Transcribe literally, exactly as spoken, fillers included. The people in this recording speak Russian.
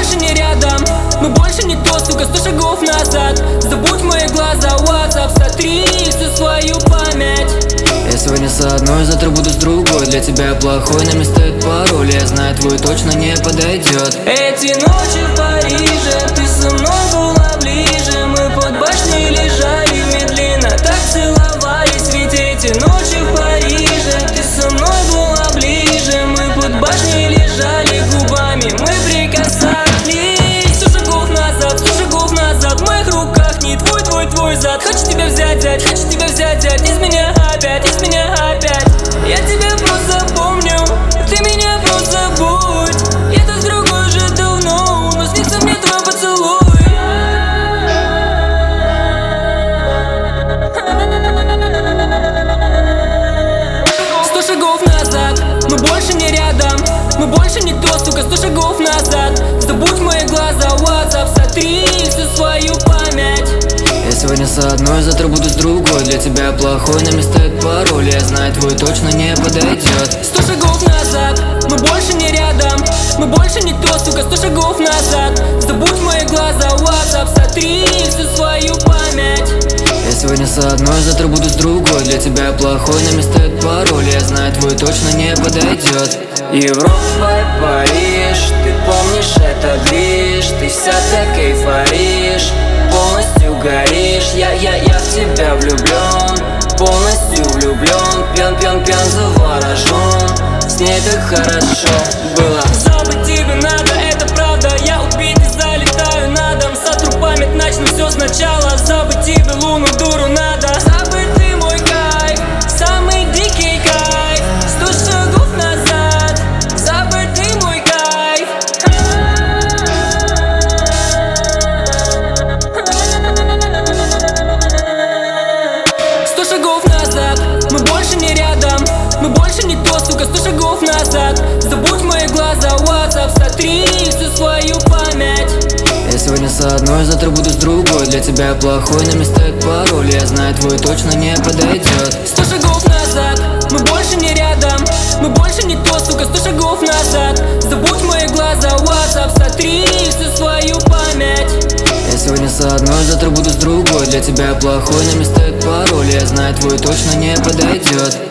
больше не рядом, мы больше не то, сука, сто шагов назад. Забудь мои глаза, WhatsApp, сотри всю свою память. Я сегодня с одной, завтра буду с другой. Для тебя плохой, на мне стоит пароль. Я знаю, твой точно не подойдет. Эти ночи в Париже, ты со мной была ближе. Мы под башней лежали, медленно так целовались. Ведь эти ночи в Париже, ты со мной была ближе. Мы под башней лежали, губами мы прикасались. Сто шагов назад, сто шагов назад, в моих руках не твой, твой, твой зад. Хочу тебя взять, взять, хочу тебя взять, взять из меня опять, из меня опять. Я тебя просто помню, ты меня просто забудь. Я тут с другой уже давно, но снится мне твой поцелуй. Сто шагов назад, мы больше не рядом, мы больше не то, сука, сто шагов назад. Забудь мои глаза, WhatsApp, сотри всю свою память. Я сегодня с одной, завтра буду с другой. Для тебя плохой, на мне стоит пароль. Я знаю, твой точно не подойдет. Сто шагов назад, мы больше не рядом, мы больше не то, сука, сто шагов назад. Забудь мои глаза, WhatsApp, сотри всю свою память. Я сегодня с одной, завтра буду с другой. Для тебя плохой, на мне стоит пароль. Я знаю, твой точно не подойдет. Европа, Париж, ты помнишь это движ. Ты вся так эйфоришь, полностью горишь. Я, я, я в тебя влюблен, полностью влюблен. Пьян, пьян, пьян, заворожен. С ней так хорошо было. Забыть тебе надо, это правда. Я убитый, залетаю на дом. Сотру память, начну все сначала. Забыть тебе луну, дуру надо. Забыть ты мой кайф, самый дикий кайф. Сто шагов назад, забыть ты мой кайф. Сто шагов назад, мы больше не рядом, мы больше не то, сука, сто шагов назад. Забудь мои глаза, WhatsApp, сотри всю свою память. Я сегодня с одной, завтра буду с другой. Для тебя плохой, на мне стоит пароль. Я знаю, твой точно не подойдет. Сто шагов назад, мы больше не рядом, мы больше не то, сука, сто шагов назад. Забудь мои глаза, WhatsApp, сотри всю свою память. Я сегодня с одной, завтра буду с другой. Для тебя плохой, на мне стоит пароль. Я знаю, твой точно не подойдет.